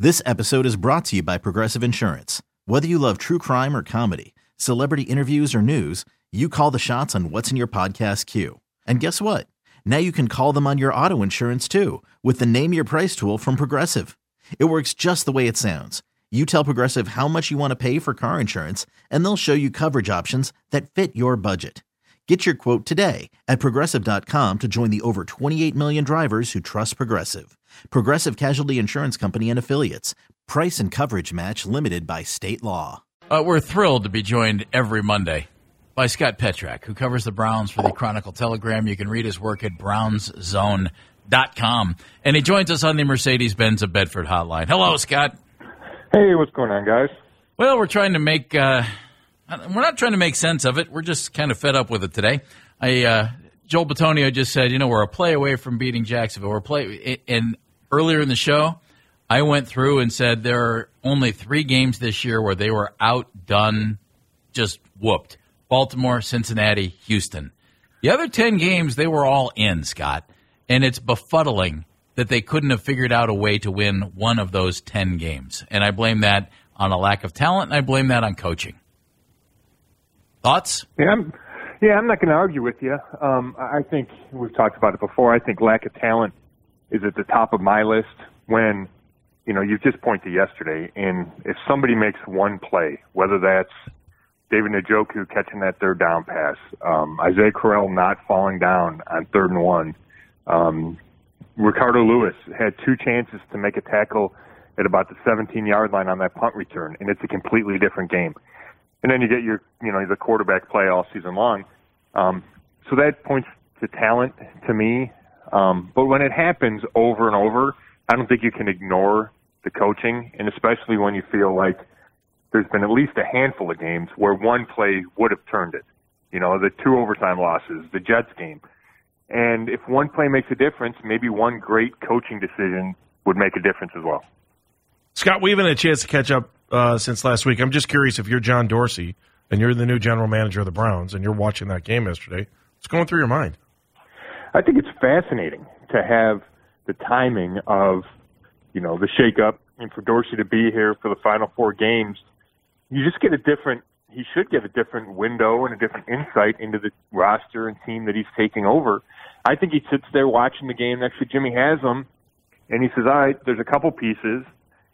This episode is brought to you by Progressive Insurance. Whether you love true crime or comedy, celebrity interviews or news, you call the shots on what's in your podcast queue. And guess what? Now you can call them on your auto insurance too with the Name Your Price tool from Progressive. It works just the way it sounds. You tell Progressive how much you want to pay for car insurance, and they'll show you coverage options that fit your budget. Get your quote today at Progressive.com to join the over 28 million drivers who trust Progressive. Progressive Casualty Insurance Company and Affiliates. Price and coverage match limited by state law. We're thrilled to be joined every Monday by Scott Petrak, who covers the Browns for the Chronicle Telegram. You can read his work at brownszone.com. And he joins us on the Mercedes-Benz of Bedford hotline. Hello, Scott. Hey, what's going on, guys? Well, we're trying to make we're not trying to make sense of it. We're just kind of fed up with it today. Joel Bitonio just said, we're a play away from beating Jacksonville. And earlier in the show, I went through and said there are only 3 games this year where they were outdone, just whooped. Baltimore, Cincinnati, Houston. The other 10 games, they were all in, Scott. And it's befuddling that they couldn't have figured out a way to win one of those 10 games. And I blame that on a lack of talent, and I blame that on coaching. Thoughts? Yeah, I'm not going to argue with you. I think we've talked about it before. I think lack of talent is at the top of my list when, you just point to yesterday, and if somebody makes one play, whether that's David Njoku catching that third down pass, Isaiah Crowell not falling down on 3rd and 1, Ricardo Lewis had 2 chances to make a tackle at about the 17-yard line on that punt return, and it's a completely different game. And then you get your, the quarterback play all season long. So that points to talent to me. But when it happens over and over, I don't think you can ignore the coaching, and especially when you feel like there's been at least a handful of games where one play would have turned it. The 2 overtime losses, the Jets game. And if one play makes a difference, maybe one great coaching decision would make a difference as well. Scott, we haven't had a chance to catch up since last week. I'm just curious if you're John Dorsey and you're the new general manager of the Browns and you're watching that game yesterday, what's going through your mind? I think it's fascinating to have the timing of, the shakeup and for Dorsey to be here for the final 4 games. You just get he should get a different window and a different insight into the roster and team that he's taking over. I think he sits there watching the game next to Jimmy Haslam, and he says, all right, there's a couple pieces,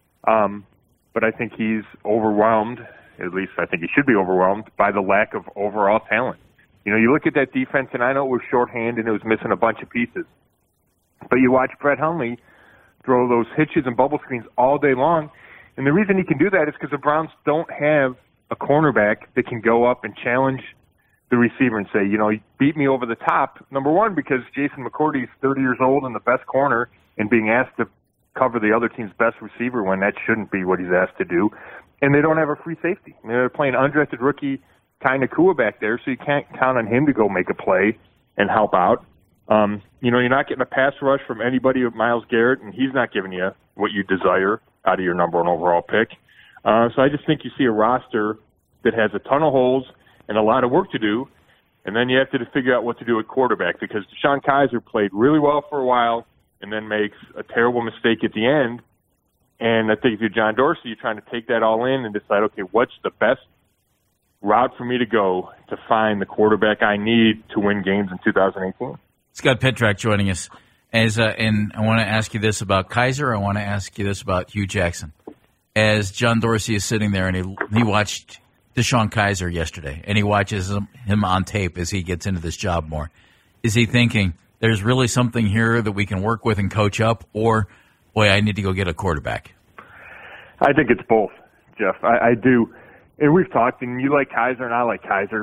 but I think he's overwhelmed, at least I think he should be overwhelmed, by the lack of overall talent. You look at that defense, and I know it was shorthand and it was missing a bunch of pieces, but you watch Brett Hundley throw those hitches and bubble screens all day long, and the reason he can do that is because the Browns don't have a cornerback that can go up and challenge the receiver and say, beat me over the top. Number one, because Jason McCourty is 30 years old and the best corner and being asked to cover the other team's best receiver when that shouldn't be what he's asked to do. And they don't have a free safety. They're playing undrafted rookie Kai Nakua back there, so you can't count on him to go make a play and help out. You're not getting a pass rush from anybody with Myles Garrett, and he's not giving you what you desire out of your number 1 overall pick. So I just think you see a roster that has a ton of holes and a lot of work to do, and then you have to figure out what to do at quarterback because DeShone Kizer played really well for a while and then makes a terrible mistake at the end. And I think if you're John Dorsey, you're trying to take that all in and decide, okay, what's the best route for me to go to find the quarterback I need to win games in 2018? Scott Petrak joining us. And I want to ask you this about Kizer. I want to ask you this about Hugh Jackson. As John Dorsey is sitting there and he watched DeShone Kizer yesterday and he watches him on tape as he gets into this job more, is he thinking there's really something here that we can work with and coach up, or, boy, I need to go get a quarterback? I think it's both, Jeff. I do. And we've talked, and you like Kizer and I like Kizer.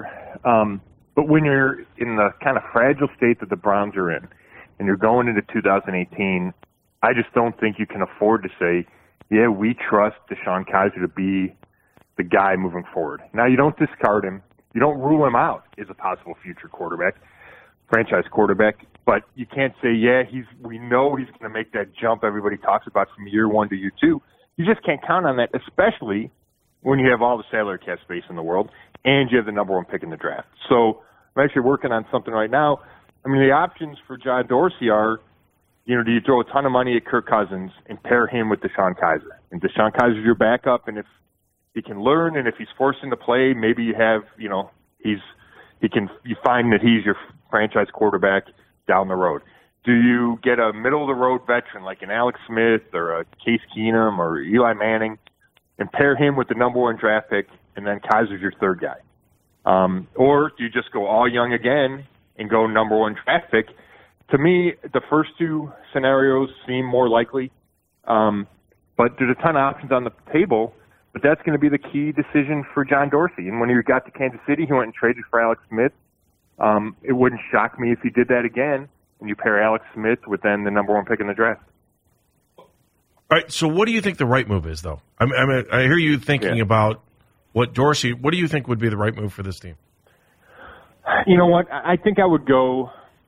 But when you're in the kind of fragile state that the Browns are in and you're going into 2018, I just don't think you can afford to say, yeah, we trust DeShone Kizer to be the guy moving forward. Now, you don't discard him. You don't rule him out as a possible future quarterback, franchise quarterback, but you can't say, yeah, we know he's going to make that jump everybody talks about from year 1 to year 2. You just can't count on that, especially when you have all the salary cap space in the world and you have the number 1 pick in the draft. So I'm actually working on something right now. I mean, the options for John Dorsey are do you throw a ton of money at Kirk Cousins and pair him with DeShone Kizer? And DeShone Kizer's your backup, and if he can learn, and if he's forced into play, maybe you have, you find that he's your franchise quarterback down the road. Do you get a middle-of-the-road veteran like an Alex Smith or a Case Keenum or Eli Manning and pair him with the number 1 draft pick, and then Kizer's your third guy? Or do you just go all young again and go number 1 draft pick? To me, the first 2 scenarios seem more likely, but there's a ton of options on the table. But that's going to be the key decision for John Dorsey. And when he got to Kansas City, he went and traded for Alex Smith. It wouldn't shock me if he did that again, and you pair Alex Smith with then the number 1 pick in the draft. All right, so what do you think the right move is, though? I hear you thinking about what do you think would be the right move for this team? You know what? I think I would go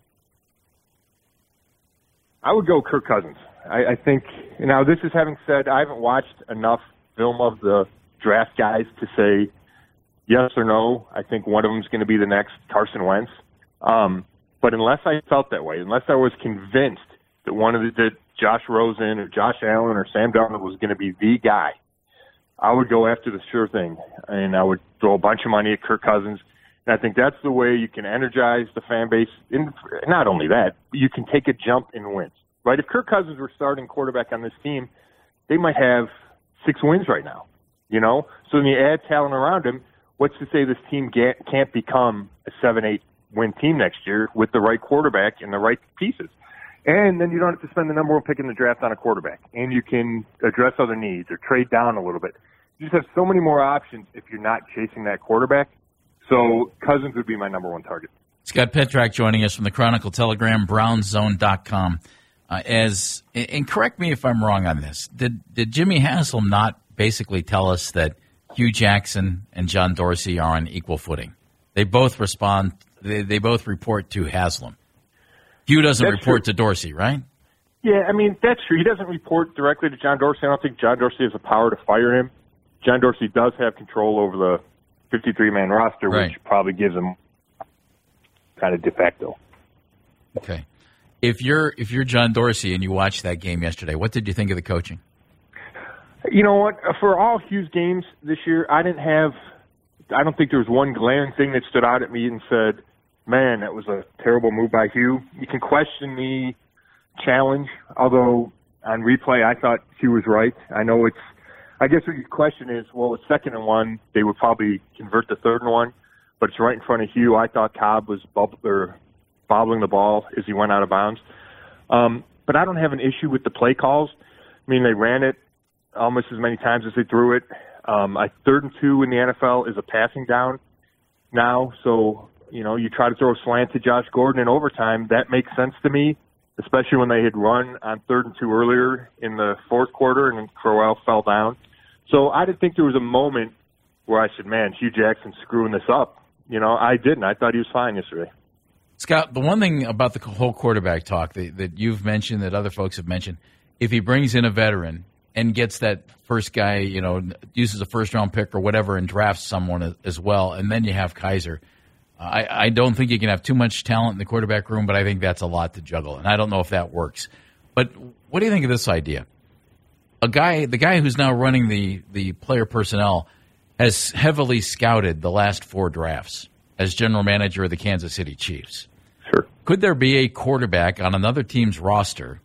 Kirk Cousins. I think, now this is having said, I haven't watched enough film of the draft guys to say yes or no. I think one of them is going to be the next Carson Wentz. But unless I felt that way, unless I was convinced that that Josh Rosen or Josh Allen or Sam Darnold was going to be the guy, I would go after the sure thing, and I would throw a bunch of money at Kirk Cousins. And I think that's the way you can energize the fan base. And not only that, but you can take a jump in wins. Right? If Kirk Cousins were starting quarterback on this team, they might have 6 wins right now. So when you add talent around him, what's to say this team can't become a 7-8 win team next year with the right quarterback and the right pieces? And then you don't have to spend the number 1 pick in the draft on a quarterback, and you can address other needs or trade down a little bit. You just have so many more options if you're not chasing that quarterback. So Cousins would be my number 1 target. Scott Petrak joining us from the Chronicle Telegram, BrownsZone.com. And correct me if I'm wrong on this. Did Jimmy Haslam not basically tell us that Hugh Jackson and John Dorsey are on equal footing? They both respond. They both report to Haslam. Hugh doesn't report to Dorsey, right? Yeah, I mean, that's true. He doesn't report directly to John Dorsey. I don't think John Dorsey has the power to fire him. John Dorsey does have control over the 53-man roster, right, which probably gives him kind of de facto. Okay. If you're John Dorsey and you watched that game yesterday, what did you think of the coaching? You know what? For all Hugh's games this year, I don't think there was one glaring thing that stood out at me and said, man, that was a terrible move by Hugh. You can question the challenge, although on replay I thought Hugh was right. I guess what your question is, well, it's 2nd and 1. They would probably convert to 3rd and 1, but it's right in front of Hugh. I thought Cobb was bobbling the ball as he went out of bounds. But I don't have an issue with the play calls. I mean, they ran it almost as many times as they threw it. 3rd and 2 in the NFL is a passing down now. So, you try to throw a slant to Josh Gordon in overtime. That makes sense to me, especially when they had run on 3rd and 2 earlier in the 4th quarter and Crowell fell down. So I didn't think there was a moment where I said, man, Hugh Jackson's screwing this up. I didn't. I thought he was fine yesterday. Scott, the one thing about the whole quarterback talk that you've mentioned, that other folks have mentioned, if he brings in a veteran and gets that first guy, uses a first-round pick or whatever and drafts someone as well, and then you have Kizer, I don't think you can have too much talent in the quarterback room, but I think that's a lot to juggle, and I don't know if that works. But what do you think of this idea? The guy who's now running the player personnel has heavily scouted the last 4 drafts as general manager of the Kansas City Chiefs. Sure. Could there be a quarterback on another team's roster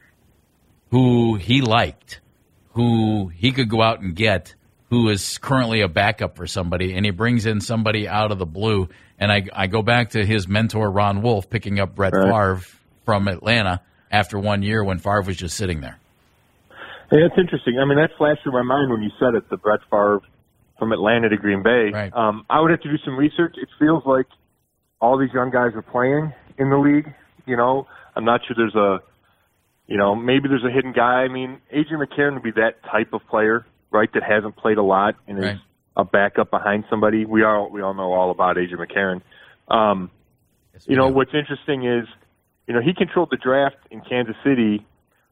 who he liked, who he could go out and get, who is currently a backup for somebody, and he brings in somebody out of the blue? And I go back to his mentor, Ron Wolf, picking up Brett Favre from Atlanta after 1 year when Favre was just sitting there. Hey, that's interesting. I mean, that flashed through my mind when you said it, the Brett Favre from Atlanta to Green Bay. Right. I would have to do some research. It feels like all these young guys are playing in the league. I'm not sure there's maybe there's a hidden guy. I mean, A.J. McCarron would be that type of player, right, that hasn't played a lot and is a backup behind somebody. We all know all about A.J. McCarron. Yes, what's interesting is, he controlled the draft in Kansas City,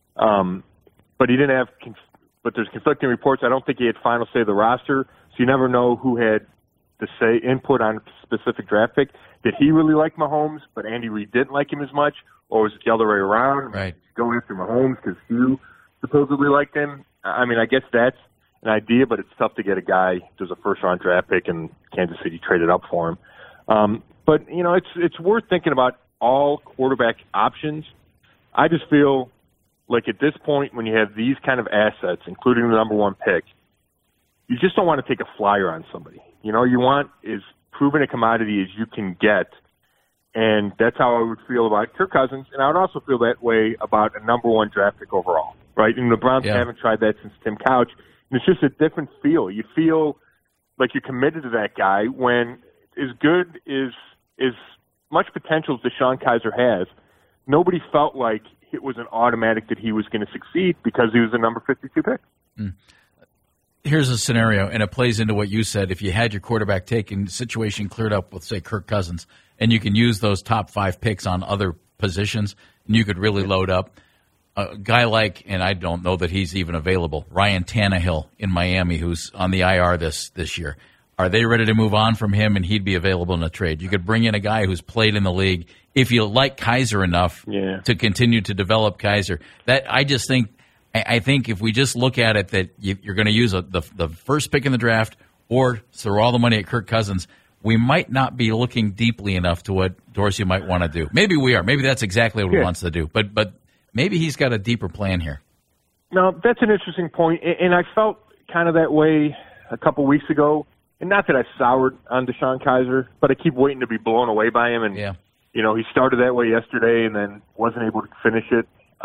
but he didn't have but there's conflicting reports. I don't think he had final say of the roster, so you never know who had the input on a specific draft pick. Did he really like Mahomes, but Andy Reid didn't like him as much? or was it the other way around? Right. Go after Mahomes because Hugh supposedly liked him. I mean, I guess that's an idea, but it's tough to get a guy who's a first-round draft pick and Kansas City traded up for him. But, you know, it's worth thinking about all quarterback options. I just feel like at this point when you have these kind of assets, including the number one pick, you just don't want to take a flyer on somebody. You know, you want as proven a commodity as you can get, and that's how I would feel about Kirk Cousins, and I would also feel that way about a number one draft pick overall, right? And the Browns haven't tried that since Tim Couch, and it's just a different feel. You feel like you're committed to that guy when as good as much potential as DeShone Kizer has, nobody felt like it was an automatic that he was going to succeed because he was the number 52 pick. Here's a scenario, and it plays into what you said. If you had your quarterback taken, situation cleared up with, say, Kirk Cousins, and you can use those top 5 picks on other positions, and you could really load up. A guy like, and I don't know that he's even available, Ryan Tannehill in Miami, who's on the IR this year. Are they ready to move on from him, and he'd be available in a trade? You could bring in a guy who's played in the league if you like Kizer enough to continue to develop Kizer. I think if we just look at it that you're going to use the first pick in the draft or throw all the money at Kirk Cousins, we might not be looking deeply enough to what Dorsey might want to do. Maybe we are. Maybe that's exactly what he wants to do. But maybe he's got a deeper plan here. No, that's an interesting point, and I felt kind of that way a couple weeks ago. And not that I soured on DeShone Kizer, but I keep waiting to be blown away by him. And, you know, he started that way yesterday and then wasn't able to finish it.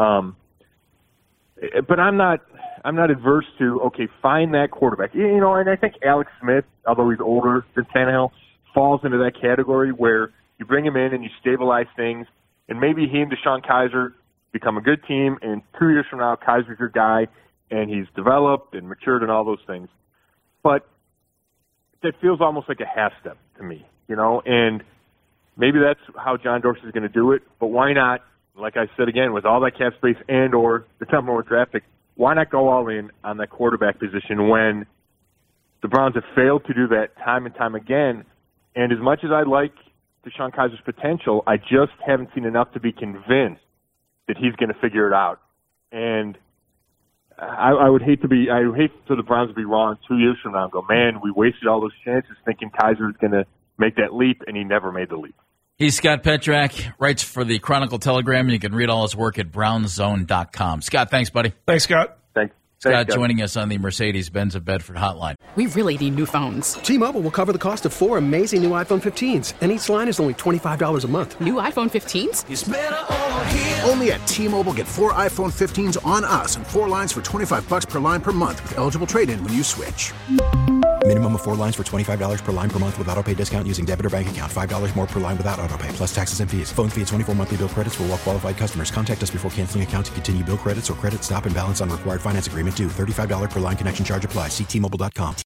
But I'm not adverse to, find that quarterback. You know, and I think Alex Smith, although he's older than Tannehill, falls into that category where you bring him in and you stabilize things, and maybe he and DeShone Kizer become a good team, and 2 years from now, Kizer's your guy, and he's developed and matured and all those things. But that feels almost like a half step to me, you know, and maybe that's how John Dorsey is going to do it, but why not, like I said again, with all that cap space and or the number one draft pick, why not go all in on that quarterback position when the Browns have failed to do that time and time again? And as much as I like DeShone Kizer's potential, I just haven't seen enough to be convinced that he's going to figure it out. And I would hate for the Browns to be wrong 2 years from now and go, man, we wasted all those chances thinking Kizer was going to make that leap, and he never made the leap. He's Scott Petrak, writes for the Chronicle Telegram, and you can read all his work at brownzone.com. Scott, thanks, buddy. Thanks, Scott. Thanks. Scott joining us on the Mercedes-Benz of Bedford hotline. We really need new phones. T-Mobile will cover the cost of 4 amazing new iPhone 15s, and each line is only $25 a month. New iPhone 15s? It's better over here. Only at T-Mobile, get 4 iPhone 15s on us and 4 lines for $25 per line per month with eligible trade-in when you switch. Minimum of 4 lines for $25 per line per month with autopay discount using debit or bank account. $5 more per line without autopay, plus taxes and fees. Phone fee at 24 monthly bill credits for well-qualified customers. Contact us before canceling account to continue bill credits or credit stop and balance on required finance agreement due. $35 per line connection charge applies. See T-Mobile.com.